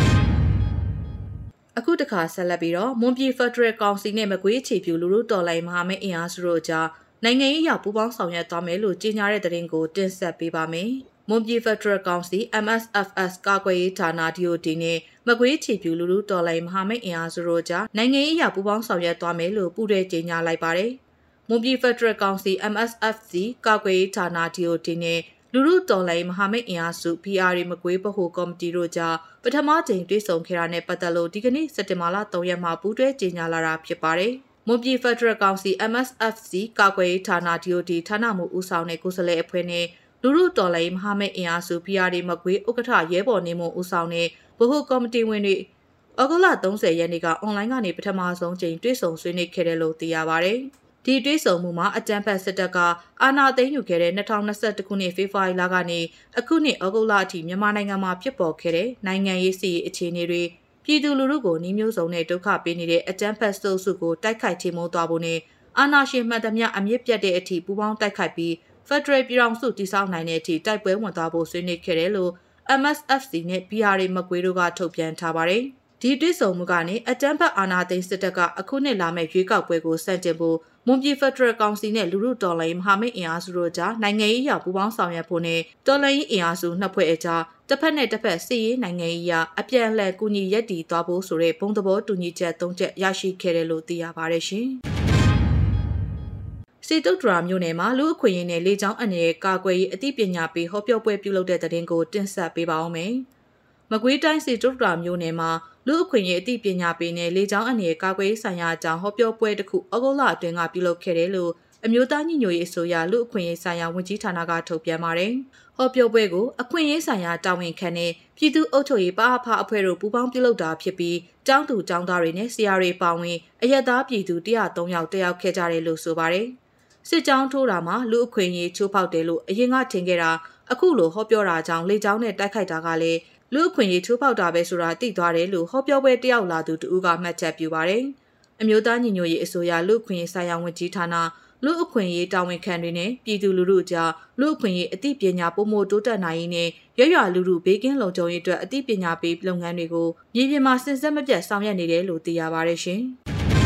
။အခုတခါဆက်လက်ပြီးတော့မွန်ပြည်ဖက်ဒရယ်ကောင်စီနဲ့မကွေးအခြေပြုလူလူတော်လိုင်းမဟာမိတ်အင်အားစုတို့ကြားနိုင်ငံရေးအရပူးပေါင်းဆောင်ရွက်သွားမယ်လို့ကြေညာတဲ့သတင်းကိုတင်ဆက်ပေးပါမယ်။မွန်ပြည်ဖက်ဒရယ်ကောင်စီ M S F S ကာကွယ်ရေးဌာန D O D နဲ့မကွေးအခြေပြုလူလူတော်လိုင်းမဟာမိတ်အင်အားစုတို့ကြားနိုင်ငံရေးအရပူးပေါင်းဆောင်ရွက်သွားမယ်လို့ပူးတွဲကြေညာလိုက်ပါတယ်။မွန်ပြည်ဖက်ဒရယ်ကောင်စီ M S F C ကာကွယ်ရေးဌာန D O D နဲ့လူလူတော်လိုင်းမဟာမိတ်အင်အားစု P R မကွေးဗဟိုကော်မတီတို့ကြားပထမကြိမ်တွေ့ဆုံခဲ့တာနဲ့ပတ်သက်လို့ဒီကနေ့စက်တင်ဘာလ၃ရက်မှာပူးတွဲကြေညာလာတာဖြစ်ပါတယ်။မွန်ပြည်ဖက်ဒရယ်ကောင်စီ M S F C ကာကွယ်ရေးဌာန D O D ဌာနမှဦးဆောင်တဲ့ကိုယ်စားလှယ်အဖွဲ့နဲ့လူလူတော်လိုင်းမဟာမိတ်အင်အားစု P R မကွေးဥက္ကဋ္ဌရဲဘော်နေမွန်ဦးဆောင်တဲ့ဗဟိုကော်မတီဝင်တွေဩဂုတ်လ၃၀ရက်နေ့ကအွန်လိုင်းကနေပထမဆုံးကြိမ်တွေ့ဆုံဆွေးနွေးခဲ့တယ်လို့သိရပါတယ်။ဒီတွေ့ဆုံမှုမှာအကြမ်းဖက်စစ်တပ်ကအာဏာသိမ်းယူခဲ့တဲ့၂၀၂၁ခုနှစ်ဖေဖော်ဝါရီလကနေအခုနှစ်ဩဂုတ်လအထိမြန်မာနိုင်ငံမှာဖြစ်ပေါ်ခဲ့တဲ့နိုင်ငံရေးစီးအခြေအနေတွေပြည်သူလူထုကိုနှီးမျိုးစုံနဲ့ဒုက္ခပေးနေတဲ့အကြမ်းဖက်စုစုကိုတိုက်ခိုက်ချေမှုန်းသွားဖို့နဲ့အာဏာရှင်မှန်သမျှအမြင့်ပြတ်တဲ့အထိပူးပေါင်းတိုက်ခိုက်ပြီးဖက်ဒရယ်ပြည်ထောင်စုတည်ဆောက်နိုင်တဲ့အထိတိုက်ပွဲဝင်သွားဖို့ဆွေးနွေးခဲ့တယ်လို့ M S F C နဲ့ P R မကွေးတို့ကထုတ်ပြန်ထားပါတယ်။ဒီတွေ့ဆုံမှုကနေအကြမ်းဖက်အာဏာသိမ်းစစ်တပ်ကအခုနှစ်လာမယ့်ရွေးကောက်ပွဲကိုစတင်ဖို့မွန်ပြည်ဖက်ဒရယ်ကောင်စီနဲ့လူလူတော်လှန်ရေးမဟာမိတ်အင်အားစုတို့ကြားနိုင်ငံရေးအရပူးပေါင်းဆောင်ရွက်ဖို့နဲ့တော်လှန်ရေးအင်အားစုနှစ်ဖွဲ့အကြားတစ်ဖက်နဲ့တစ်ဖက်စစ်ရေးနိုင်ငံရေးအရအပြန်အလှန်ကူညီရပ်တည်သွားဖို့ဆိုတဲ့ဘုံသဘောတူညီချက်၃ချက်ရရှိခဲ့တယ်လို့သိရပါတယ်ရှင်။စီတုတ်ဒရာမြို့နယ်မှာလူအခွင့်အရေးနဲ့လေကြောင်းအနေနဲ့ကာကွယ်ရေးအသိပညာပေးဟောပြောပွဲပြုလုပ်တဲ့တဲ့တင်ကိုတင်ဆက်ပေးပါဦးမယ်။မကွေးတိုင်းစီတုတ်ဒရာမြို့နယ်မှာလူအခွင့်အရေးအသိပညာပေးနဲ့လေကြောင်းအနေနဲ့ကာကွယ်ရေးဆိုင်ရာအကြောင်းဟောပြောပွဲတစ်ခုဩဂုတ်လအတွင်းကပြုလုပ်ခဲ့တယ်လို့အမျိုးသားညီညွတ်ရေးအစိုးရလူအခွင့်အရေးဆိုင်ရာဝန်ကြီးဌာနကထုတ်ပြန်ပါတယ်။ဟောပြောပွဲကိုအခွင့်အရေးဆိုင်ရာတာဝန်ခံတဲ့ပြည်သူ့အုပ်ချုပ်ရေးပအဖအဖွဲ့တို့ပူးပေါင်းပြုလုပ်တာဖြစ်ပြီးကျောင်းသူကျောင်းသားတွေနဲ့ဆရာတွေပါဝင်အရက်သားပြည်သူ၁၀၃ယောက်တက်ရောက်ခဲ့ကြတယ်လို့ဆိုပါတယ်။စစ်ကြောင်းထိုးတာမှာလူအခွင့်အရေးချိုးဖောက်တယ်လို့အရင်ကထင်ခဲ့တာအခုလိုဟောပြောတာကြောင့်လေကြောင်းနဲ့တိုက်ခိုက်တာကလည်းလူအခွင့်အရေးချိုးဖောက်တာပဲဆိုတာသိသွားတယ်လို့ဟောပြောပွဲတယောက်လာသူတူကမှတ်ချက်ပြုပါတယ်။အမျိုးသားညီညွတ်ရေးအစိုးရလူအခွင့်အရေးဆိုင်ရာဝန်ကြီးဌာနလူအခွင့်အရေးတာဝန်ခံတွေနဲ့ပြည်သူလူထုကြားလူအခွင့်အရေးအသိပညာပိုမိုတိုးတက်နိုင်ရေးနဲ့ရရွာလူထုဘေးကင်းလုံခြုံရေးအတွက်အသိပညာပေးလုပ်ငန်းတွေကိုမြေပြင်မှာစဉ်ဆက်မပြတ်ဆောင်ရွက်နေတယ်လို့သိရပါတယ်ရှင်။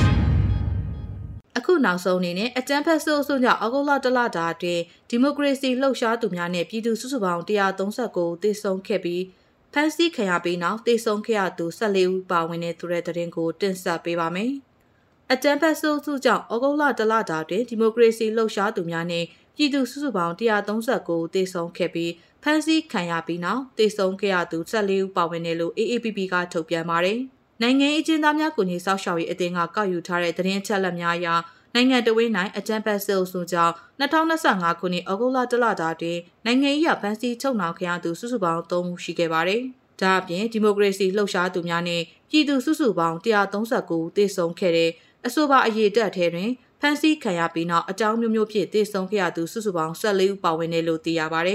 အခုနောက်ဆုံးအနေနဲ့အကြမ်းဖက်ဆိုးဆိုးကြောင့်ဩဂုတ်လတလတာအတွင်းဒီမိုကရေစီလှုပ်ရှားသူများနဲ့ပြည်သူစုစုပေါင်း၁၃၉ဦးသေဆုံးခဲ့ပြီးဖမ်းဆီးခံရပြီးနောက်သေဆုံးခဲ့ရသူ၁၄ဦးပါဝင်တဲ့သူတဲ့တဲ့တင်ကိုတင်ဆက်ပေးပါမယ်။အကြမ်းဖက်ဆိုးဆိုးကြောင့်ဩဂုတ်လတလတာအတွင်းဒီမိုကရေစီလှုပ်ရှားသူများနဲ့ပြည်သူစုစုပေါင်း၁၃၉ဦးသေဆုံးခဲ့ပြီးဖမ်းဆီးခံရပြီးနောက်သေဆုံးခဲ့ရသူ၁၄ဦးပါဝင်တယ်လို့ A A P P ကထုတ်ပြန်ပါတယ်။နိုင်ငံရေးအကျဉ်းသားများကိုညီဆောက်ရှောက်ရေးအသင်းကကောက်ယူထားတဲ့သတင်းအချက်အလက်များအရနိုင်ငံတော်ဝန်နိုင်အကြမ်းဖက်စစ်အုပ်စုကြောင့်၂၀၂၅ခုနှစ်ဩဂုတ်လတလတာတွင်နိုင်ငံရေးအဖမ်းဆီးချုပ်နှောင်ခံရသူစုစုပေါင်း၃ဦးရှိခဲ့ပါတယ်။ဒါအပြင်ဒီမိုကရေစီလှုပ်ရှားသူများနဲ့ပြည်သူစုစုပေါင်း၁၃၉ဦးသေဆုံးခဲ့တဲ့အဆိုပါအရေးတက်ထဲတွင်ဖမ်းဆီးခံရပြီးနောက်အကြောင်းမျိုးမျိုးဖြင့်သေဆုံးခဲ့ရသူစုစုပေါင်း၁၄ဦးပါဝင်တယ်လို့သိရပါတယ်။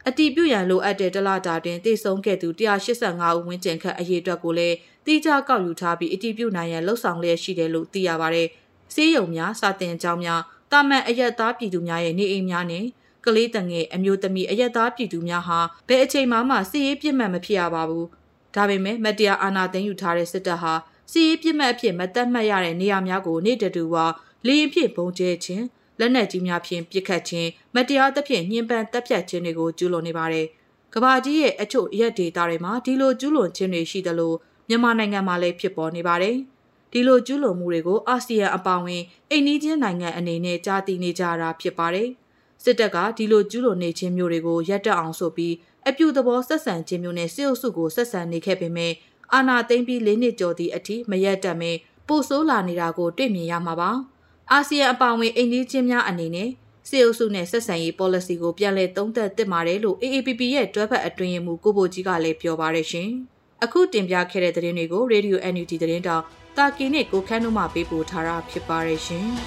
အတီးပြုတ်ရန်လိုအပ်တဲ့တလတာတွင်တည်ဆုံးခဲ့သူone hundred eighty-fiveဦးဝန်းကျင်ခန့်အရေးအတွက်ကိုလည်းတိကျကောက်ယူထားပြီးအတီးပြုတ်နိုင်ရန်လှုပ်ဆောင်လျက်ရှိတယ်လို့သိရပါတယ်။စေးရုံများစာတင်ကျောင်းများတာမန်အရက်သားပြည်သူများရဲ့နေအိမ်များနဲ့ကလေးတငယ်အမျိုးသမီးအရက်သားပြည်သူများဟာဘယ်အချိန်မှမှစစ်ရေးပြစ်မှတ်မဖြစ်ရပါဘူး။ဒါပေမဲ့မတရားအာဏာသိမ်းယူထားတဲ့စစ်တပ်ဟာစစ်ရေးပြစ်မှတ်အဖြစ်မသက်မှတ်ရတဲ့နေရာများကိုနေတတူဝါလေရင်ဖြင့်ပုံကျဲခြင်းလက်နက်ကြီးများဖြင့်ပစ်ခတ်ခြင်းမတရားသဖြင့်ညှဉ်းပန်းတပ်ဖြတ်ခြင်းတွေကိုကျူးလွန်နေပါတယ်။ကမ္ဘာကြီးရဲ့အချို့ရက်ဒေတာတွေမှာဒီလိုကျူးလွန်ခြင်းတွေရှိသလိုမြန်မာနိုင်ငံမှာလည်းဖြစ်ပေါ်နေပါတယ်။ဒီလိုကျူးလွန်မှုတွေကိုအာဆီယံအပါအဝင်အိမ်နီးချင်းနိုင်ငံအနေနဲ့ကြားသိနေကြတာဖြစ်ပါတယ်။စစ်တပ်ကဒီလိုကျူးလွန်နေခြင်းမျိုးတွေကိုရပ်တန့်အောင်ဆိုပြီးအပြုသဘောဆက်ဆံခြင်းမျိုးနဲ့စစ်အုပ်စုကိုဆက်ဆံနေခဲ့ပေမဲ့အာဏာသိမ်းပြီး၄နှစ်ကျော်သည့်အထိမရက်တက်မဲပိုဆိုးလာနေတာကိုတွေ့မြင်ရမှာပါ။အာဆီယံအပါအဝင်အိမ်နီးချင်းများအနေနဲ့စစ်အုပ်စုနဲ့ဆက်ဆံရေး policy ကိုပြန်လည်သုံးသပ်သင့်ပါတယ်လို့ A A P P ရဲ့တွဲဖက်အတွင်းရေးမှူးကိုဘိုကြီးကလည်းပြောပါရရှင်။အခုတင်ပြခဲ့တဲ့သတင်းတွေကို Radio N U G သတင်းတောင်တာကီနဲ့ကိုခန်းတို့မှပေးပို့ထားတာဖြစ်ပါရရှင်။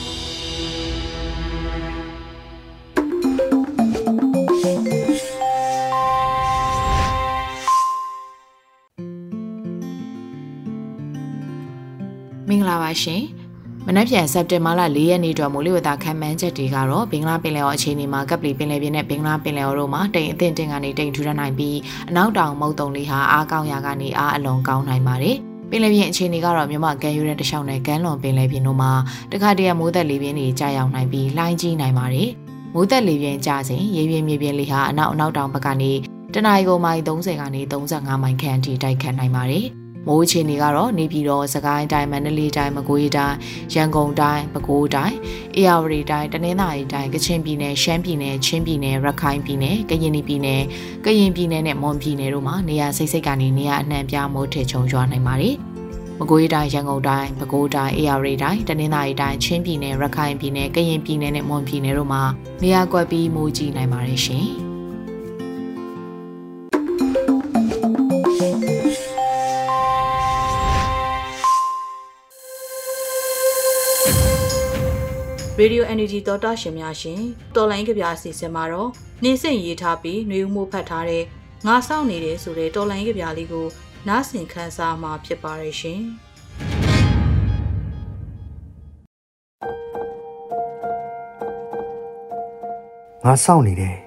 မင်္ဂလာပါရှင်မနက်ဖြန်စက်တင်ဘာလ၄ရက်နေ့အတွက်မိုးလေဝသခန့်မှန်းချက်တွေကတော့ဘင်္ဂလားပင်လယ်အော်အခြေအနေမှာကပလီပင်လယ်ပြင်နဲ့ဘင်္ဂလားပင်လယ်အော်တို့မှာတိမ်အထင်တင်ကနေတိမ်ထူထပ်နိုင်ပြီးအနောက်တောင်မုတ်တုံလေးဟာအားကောင်းရာကနေအားအလွန်ကောင်းနိုင်ပါတယ်ပင်လယ်ပြင်အခြေအနေကတော့မြန်မာကမ်းရိုးတန်းတစ်လျှောက်နဲ့ကမ်းလွန်ပင်လယ်ပြင်တို့မှာတခါတည်းမိုးသက်လေပြင်းတွေကြာရောက်နိုင်ပြီးလှိုင်းကြီးနိုင်ပါတယ်မိုးသက်လေပြင်းကြာစဉ်ရေပြင်မြေပြင်လေးဟာအနောက်အနောက်တောင်ဘက်ကနေတနအီကိုမိုင်၃၀ကနေ၃၅မိုင်ခန့်အထိတိုက်ခတ်နိုင်ပါတယ်မိုးအခြေအနေကတော့နေပြည်တော်စကိုင်းတိုင်းမန္တလေးတိုင်းမကွေးတိုင်းရန်ကုန်တိုင်းပဲခူးတိုင်းအေရဝတီတိုင်းတနင်္သာရီတိုင်းကချင်ပြည်နယ်ရှမ်းပြည်နယ်ချင်းပြည်နယ်ရခိုင်ပြည်နယ်ကရင်ပြည်နယ်ကရင်ပြည်နယ်နဲ့မွန်ပြည်နယ်တို့မှာနေရာစိတ်စိတ်ကနေနေရာအနှံ့ပြားမိုးထစ်ချုံရွာနိုင်ပါတယ်မကွေးတိုင်းရန်ကုန်တိုင်းပဲခူးတိုင်းအေရဝတီတိုင်းတနင်္သာရီတိုင်းချင်းပြည်နယ်ရခိုင်ပြည်နယ်ကရင်ပြည်နယ်နဲ့မွန်ပြည်နယ်တို့မှာနေရာကွက်ပြီးမိုးကြီးနိုင်ပါတယ်ရှင်ရေဒီယို N U G သောတာရှင်များရှင်တော်လိုင်းကြပြအစီအစဉ်မှာတော့နေစိတ်ရေးထားပြီးနှွေဦးမှုဖတ်ထားတဲ့ငါစောင့်နေတယ်ဆိုတဲ့တော်လိုင်းကြပြလေးကိုနားဆင်ခန်းစားမှာဖြစ်ပါရဲ့ရှင်ငါစောင့်နေတယ်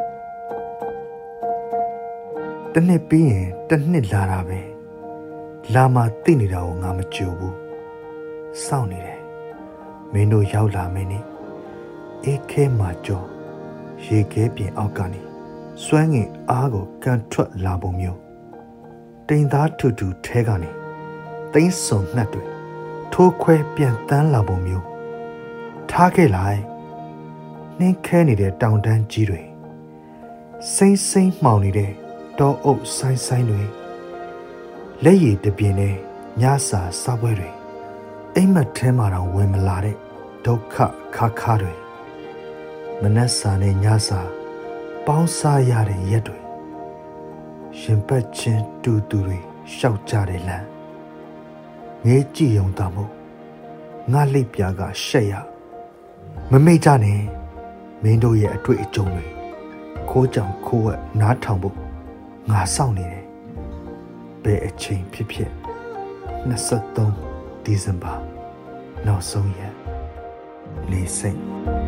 တစ်နှစ်ပြီးရင်တစ်နှစ်လာတာပဲလာမှသိနေတာကိုငါမကြိုဘူးစောင့်နေတယ်မင်းတို့ရောက်လာမင်းနဲ့အေးခဲမှာကြောရေခဲပြင်အောက်ကနေစွမ်းငင်အားကိုကန်ထွက်လာပုံမျိုးတိမ်သားထူထူထဲကနေသိန်းစုံနှက်တွေထိုးခွဲပြန်တန်းလာပုံမျိုးထားခဲ့လိုက်နှင်းခဲနေတဲ့တောင်တန်းကြီးတွေစိမ့်စိမ့်မှောင်နေတဲ့တောအုပ်ဆိုင်ဆိုင်တွေလက်ရည်တပြင်းနဲ့ညစာစားပွဲတွေအိမ်မက်ထဲမှာတော့ဝင်မလာတဲ့ဒုက္ခခါခါတွေမနှက်စာနဲ့ညစာပေါင်းစားရတဲ့ရက်တွေရှင်ပတ်ချင်းတူတူတွေရှောက်ကြတယ်လမ်းငေးကြည့်ုံတမို့ငါလိပ်ပြားကရှက်ရမမိတ်ကြနဲ့မင်းတို့ရဲ့အတွေ့အကြုံတွေခိုးကြောင်ခိုးဝက်နားထောင်ဖို့ငါစောင့်နေတယ်ဘယ်အချိန်ဖြစ်ဖြစ်၂၃ဒီဇင်ဘာနောက်ဆုံးရက်လေးစိတ်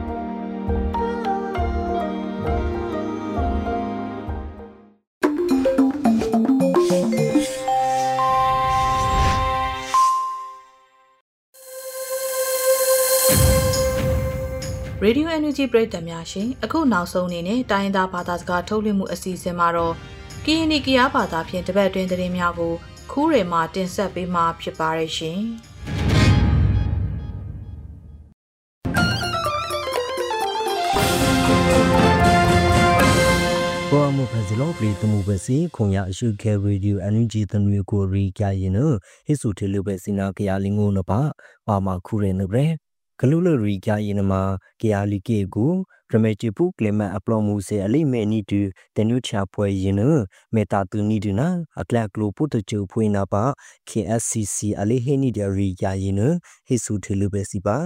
ရေဒီယို N U G ပရိသတ်များရှင်အခုနောက်ဆုံးအနေနဲ့တိုင်းသားဘာသာစကားထုတ်လွှင့်မှုအစီအစဉ်မှာတော့ကရင်နီကရားဘာသာဖြင့်တပတ်အတွင်းသတင်းများကိုခူးရမှာတင်ဆက်ပေးမှာဖြစ်ပါရဲ့ရှင်ဘောမဖဇလောပရီတမှုပဲစီခွန်ရအရှုခဲရေဒီယို N U G တနွေကိုရီကြရင်နဟိစုထေလူပဲစီနာကရလင်းကိုနပါပါမခူရနbreကလူလရီကြရင်မှာကရလီကေကိုရမေတီပူကလမအပလောမှုစေအလိမေနီတူတနုချပွဲရင်နမေတာတူနီဒနာအကလကလိုပုတချူဖွေနာပါ K S C C အလိဟေနီဒရီကြရင်ဟိစုထေလူပဲစီပါ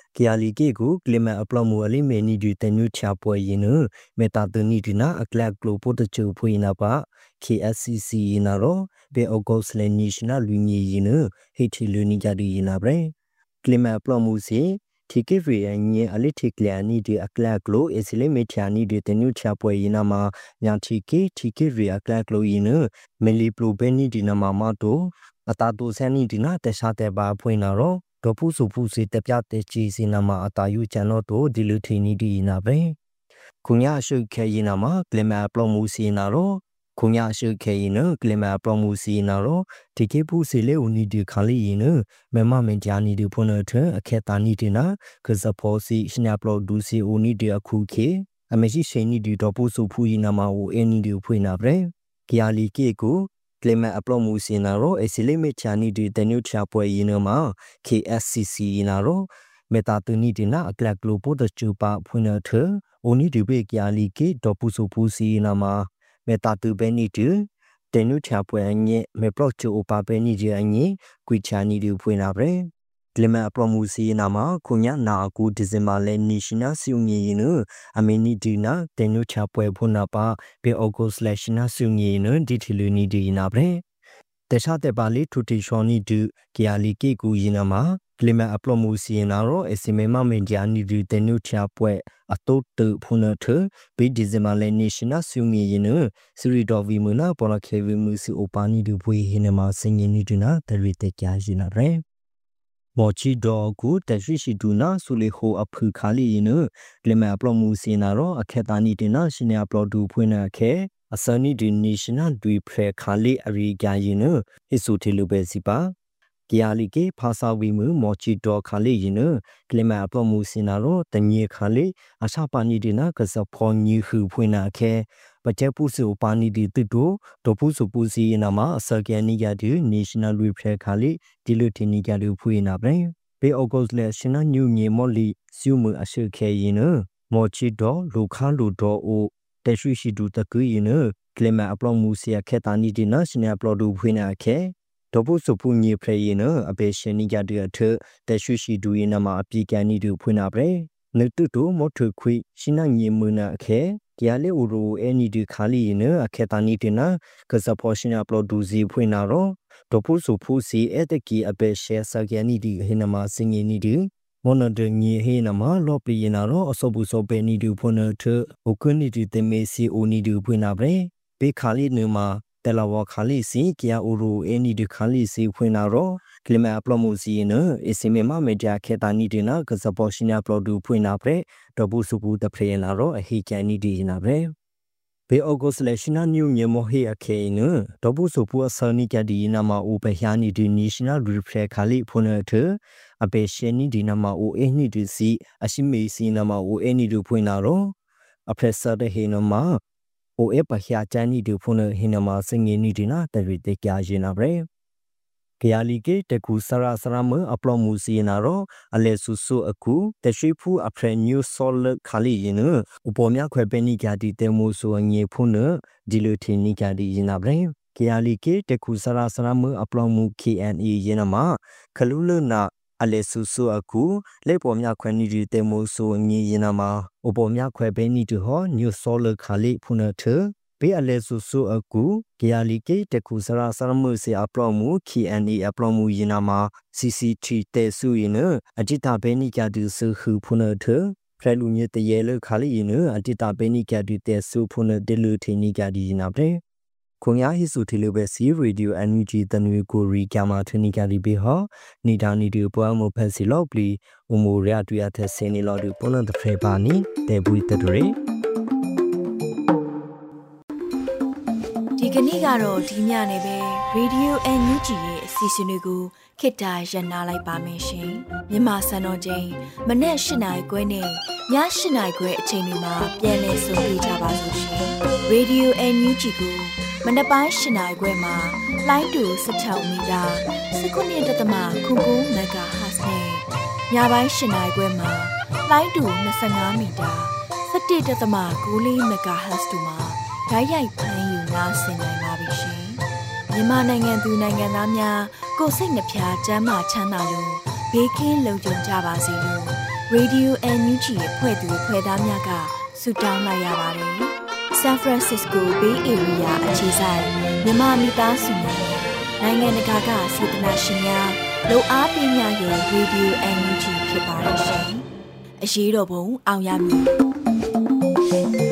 Kialike climate aplomu alimeni du tenu chapo yinu metatuni dina a clap globo to chu puina pa K S C C inaro be August le national luni yinu hiti luni jadi yinabre climate aplomu si tikivri anye alitikle ni di a clap glo esile metiani de tenu chapo yinama nyantike tikivri a clap glo yinu meli plo beni dina mama to atato sani dina tesate ba puinaro Topu supu si tepiate chi sinama atayu chano to diluti ni di inabre. Kunya shu ke inama klima plomu si inaro. Kunya shu ke inu klima plomu si inaro. Tikipu sile uni di kali inu. Mema menjani di puna te aketa ni dina. Kazapo si shinaplo du si uni di akuke. Ameshi sheni di topu supu inama u eni di puinabre. Kiali ke ku. Climate aplomu sinaro esileme chani di tenu chapwe yinama K S C C inaro metatuni dina aklak globo de chupa phuna the oni dibe kyali ke dopusu pusi inama metatu beni tu tenu chapwe anye me prochu upa beni je anye kwichani di phuna bre Climate aplomu sinama kunya na ku December le national siungi yinu ameni dina tenu chapwe phuna pa be August le national siungi yinu ditiluni di inabre Tesha te bali tuti shoni du kiali ke ku yinama Climate aplomu sinaro esimema menjani du tenu chapwe atot tu phuna the be December le national siungi yinu siri do vimuna pora khevi musi opani du pui hinama singini dina terite kya yinare Mochi dogu tashrishi duna suli ho aphu khali yinu glima aplomu sinaro akhetani dina shine aplodu phuna khe asani di national dui phre khali ari kya yinu isu thilube sipa kiali ke phasa wimu mochi do khali yinu glima aplomu sinaro tanye khali asapani dina kasapho nyi hu phuna khe Pachepu se upani di tutu topu supu si inama asakani yadu national repair khali dilutini yadu puina bre be August le shina new nye moli siumu asukhe yinu mochi do lukha lu do o teshu shi du taku yinu klema aplomu si akhetani di national aplodu puina khe topu supu nye pre yinu abe shini yadu athu teshu shi du inama apikani du puina bre nututu motu khui shina nye muna khe Kiale uru eni di khali inu akhetani dina kazapo shina uploadu zi puinaro topu supu si eteki abe share sagyani di hinama singini di mona de nyi hinama lopi inaro asobu sobe ni di puna tu ukuni di teme si uni di puinabre be khali numa telawa khali si kia uru eni di khali si puinaro Klima aplomu si inu isimema media khetani dina kazapo shina uploadu puinabre Tobu supu the prayenaro a hikani di inabre. Be August National New Yemohi a Kainu, Tobu supu a sani kadi nama upehani di national repair khali punatu, a besheni dinama u eni di si, a shimi si nama u eni du puinaro, a pressa de hinama, o epahia jani du puna hinama singini dina, the ridica ginabre. Kialike te ku sara sarama aplomu sinaro ale susu aku te shipu apre new sol khali yinu upomya khwebeni kyadi te mu so nye phunu dilutini kyadi yinabre Kialike te ku sara sarama aplomu K N E yinama khalulu na ale susu aku le pomya khweni di te mu so nye yinama upomya khwebeni tu ho new sol khali phunu the Be ale susu aku kialike te kusara saramu se aplomu K N E aplomu yinama C C T te su yinu ajita beni kyadu su hu puna the prelu nye te yelu khali yinu ajita beni kyadu te su puna dilu tini kyadu yinabre Kunya hisu tilube si radio energy tanu ko ri kyama tini kyadu beha nidani du po mo phasi lobli umu ria tuya the seni lo du puna the prebani te bui tadure ဒီကနေ့ကတော့ဒီညနေပဲ Radio N U G ရဲ့အစီအစဉ်တွေကိုခေတ္တရနာလိုက်ပါမယ်ရှင်။မြန်မာစံတော်ချိန်မနေ့၈နာရီခွဲနဲ့ည၈နာရီခွဲအချိန်တွေမှာပြန်လည်ဆိုပြကြပါလို့ရှင်။ Radio N U G ကိုမနေ့ပိုင်း၈နာရီခွဲမှာလိုင်းတူ၁၆မီတာ၁၉.၉ MHz နဲ့ညပိုင်း၈နာရီခွဲမှာလိုင်းတူ၂၅မီတာ၁၁.၉၄ MHz တို့မှာဓာတ်ရိုက်ဖမ်းယူနားဆင်နိုင်ပါပြီရှင်။မြန်မာနိုင်ငံသူနိုင်ငံသားများကိုယ်စိတ်နှပြချမ်းသာချမ်းသာလို့ဘေးကင်းလုံခြုံကြပါစေလို့ Radio အန် ယူ ဂျီ ရဲ့ဖွဲ့သူဖွဲ့သားများကဆုတောင်းလိုက်ရပါတယ်။ San Francisco Bay Area အခြေစိုက်မြန်မာမိသားစုများနိုင်ငံတကာကစေတနာရှင်များလုံအားပေးများရဲ့ Radio အန် ယူ ဂျီ ဖြစ်ပါတယ်ရှင်။အရေးတော်ပုံအောင်ရမည်။